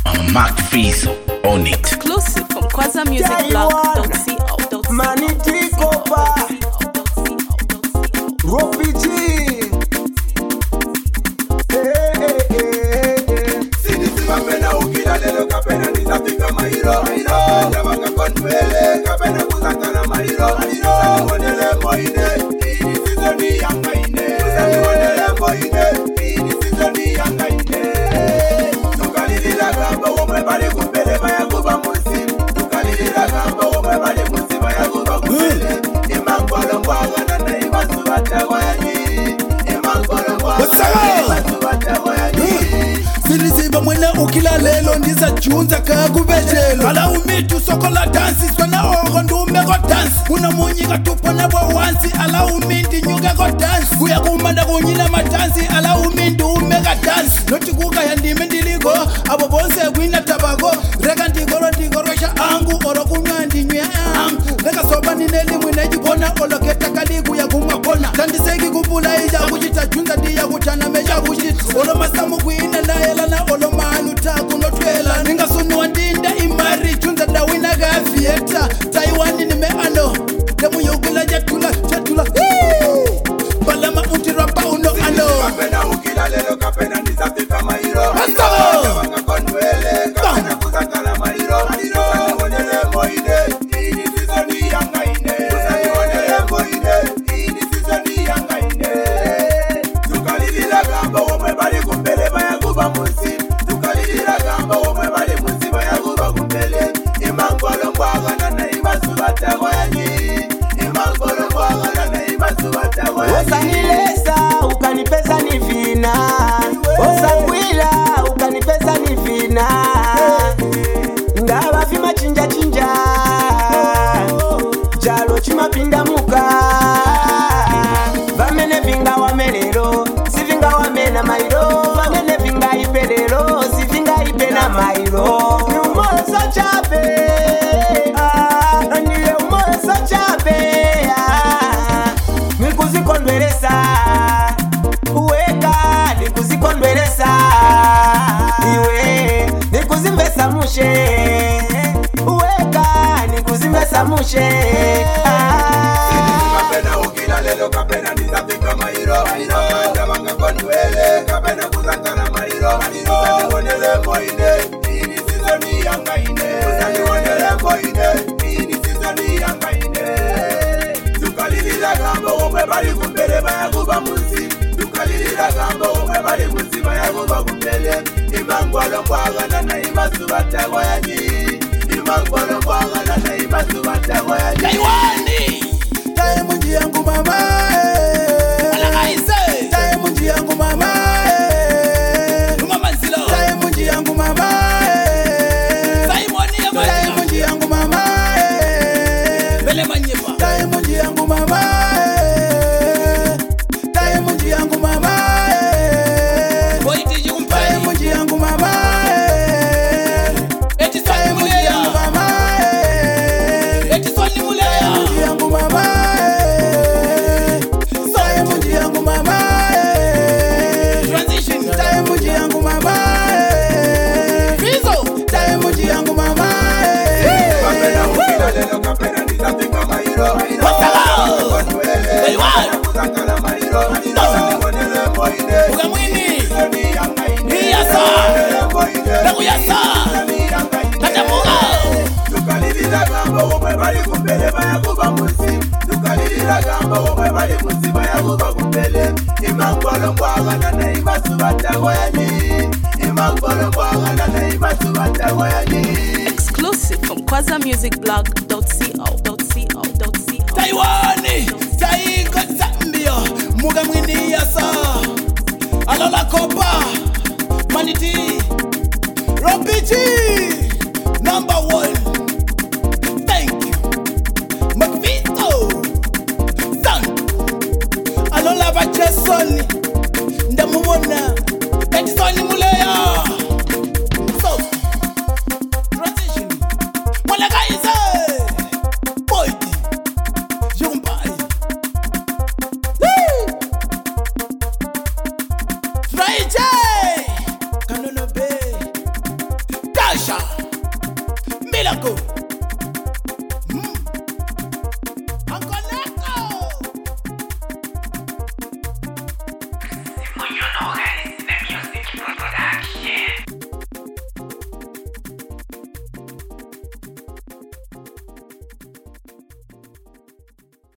Mark Fizo on it. Exclusive from QuazaMusicBlog.co.co. Maniti Kopa Ropiji. Sinisi mapena ukila lelo kapena nitafika mahiro. Ndabanga konwele kapena kuzakana mahiro. Wanele moine, ini sizoni yanga ine. Wanele moine, ini sizoni yanga ine. Tukalilila gamba womwe bali kumbele baya kuba musimu. Tukalilila gamba womwe bali musimu baya kuba kumbele. Imangolo mwaga na naiba subata wayani. Imangolo mwaga na naiba subata wayani. Sinisiba mwena ukila lelo ndiza chunza kakubejelo ala umitu soko la dansi swana oro ndume go dance una munyika tupo na bo wansi ala umindi nyuka go dance kuya kumanda kunyina madansi ala umindi umeka dance noti kuka ya ndime ndiliko abo bonse kwina tabako reka ndigorosha angu oro kunywa ndinywe angu reka soba nineli mwina jibona oloketa kaliku ya kumakona tandiseki kupula ija kuchita chunza ndiya kutana meja kuchita olo masamu kuina na elana olo manu taku notwela ninga sunu wandinda imari chunza dawina gafieta Taiwan ni meano demu yugula jatula balama untirapa uno ano kapena ukila lelo kapena nizafika mahiro. Ndabanga konwele kapena kuzakana mahiro. Wanele moine, ini sizoni yanga ine. Wanele moine, ini sizoni yanga ine. Tukalilila gamba womwe bali kumbele baya kuba musimu. Tukalilila gamba womwe bali musimu baya kuba kumbele. Imangolo mwaga na naiba subata wayani. Imangolo mwaga na naiba subata wayani. Osanilesa ukanipesa ni vina. Osakwila ukanipesa ni vina. Ngaba vima chinja jalo chimapinda muka. Vamene vinga wamelero sivinga wamena mairo. Vamene vinga ipelero sivinga ipena mairo. Ni umosa chape ndiye umosa chape nikuzikondweresa uweka nikuzikondweresa iwe nikuzimbesa mushe uweka nikuzimbesa mushe kapena ukila lelo kapena nizafika mahiro. Ndabanga konwele kapena kuzakana mahiro. Wanele moine, ini sizoni yanga ine. Wanele moine, ini sizoni yanga ine. Tukalilila gamba womwe bali kumbele baya kuba musimu. Tukalilila gamba womwe bali musimu baya kuba kumbele. Imangolo mwaga na naiba subata wayani. Imangolo mwaga na naiba subata wayani. Taiwani tae munji yangu mama alakaise tae munji yangu mama Lumamanzilo tae munji yangu mama Simoni ya tae munji yangu mama Bele manyepa tae munji yangu mama tae munji yangu mama Boiti jumpai tae munji yangu mama eti tae munji yangu mama eti soni mulea munji yangu mama tae munji yangu mama transition tae munji yangu mama Fizo tae munji yangu mama Kapena ukila lelo kapena nizafika mahiro. Konwele kapena kuzakana mahiro. Wanele moine, Ugamwini sizoni yanga ine. Niyasa Wanele moine, Nakuyasa sizoni yanga ine. Katamuga Tukalilila gamba womwe bali kumbele baya kuba musimu. Tukalilila gamba womwe bali musimu baya kuba kumbele. Imangolo mwaga na naiba subata wayani. Imangolo mwaga na naiba subata wayani. Exclusive from QuazaMusicBlog.co.co. Taiwani Taiko Zambia Mugamwini Yasa Alola Kopa Maniti Ropiji #1. Thank you Makvito San Alola Bachesoni Ndamubona Edisoni Muleya So Transition Mwalakaise Boyti Jumpai Friday Kanono Bay Natasha Miracle